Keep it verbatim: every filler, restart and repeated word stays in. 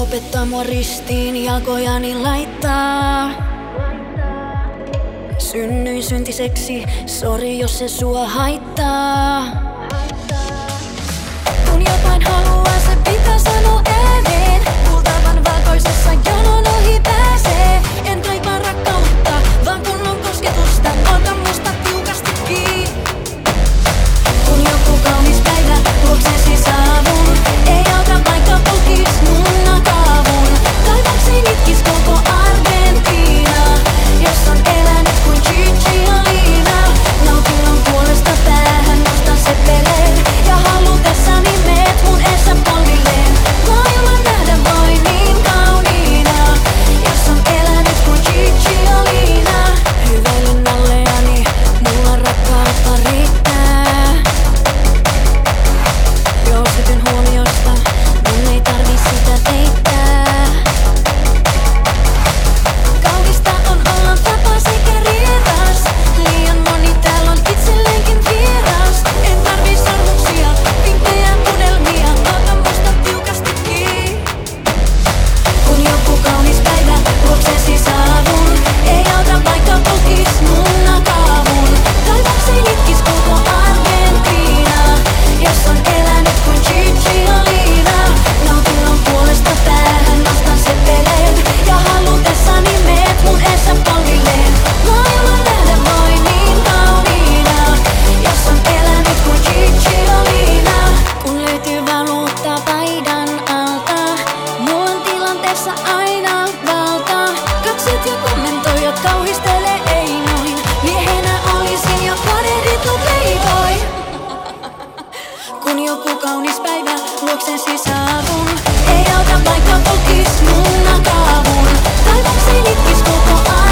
opettaa mua ristiin, jalkojani laittaa. Synnyin syntiseksi, sori jos se sua haittaa. Kun jotain haluaa, se pitää sanoa ääneen. Kultavan valkoisessa jonon ohi pääsee. En kaipaa rakkautta, vaan kunnon kosketusta. Ota musta tiukasti kiinni. Kun joku kaunis päivä luoksesi saavun, ei auta vaikka pukis mun nakaavun. Taivakseen itkis koko Argentiina, jos on elänyt kuin Gigi ja Liina. Nautinnon puolesta päähän nostan sepeleen, ja halutessani meet mun edessä polvilleen. Maailman nähdä voi niin kauniina, jos on elänyt kuin Gigi ja Liina. Hyveilyn alleani, mulla rakkautta riittää. Joosepin huomiosta, mun ei tarvi sitä peittää. Kaunista on olla vapaa sekä rietas. Liian moni täällä on itselleenkin vieras. En tarvi sormuksia, vinkkejä, unelmia. Ota musta tiukasti kiinni. Kun joku kaunis päivä luoksesi saavun, ei auta vaikka pukis mun nakaavun. Taivakseen itkis koko Argentiina, jos on elänyt kuin Gigi ja Liina. Nautinnon puolesta päähän nostan sepeleen, ja halutessani meet mun edessä polvilleen. Maailman nähdä voi niin kauniina, jos on elänyt kuin Gigi ja Liina. Kun löytyy valuutta paidan alta, mulla on tilanteessa aina valta. Katset ja kommentoijat kauhistelee ei noin. Miehenä olisin jo kadehdittu playboy. Kun joku kaunis päivä luoksesi saavun, ei auta vaikka pukis mun nakaavun. Taivakseen itkis koko ajan.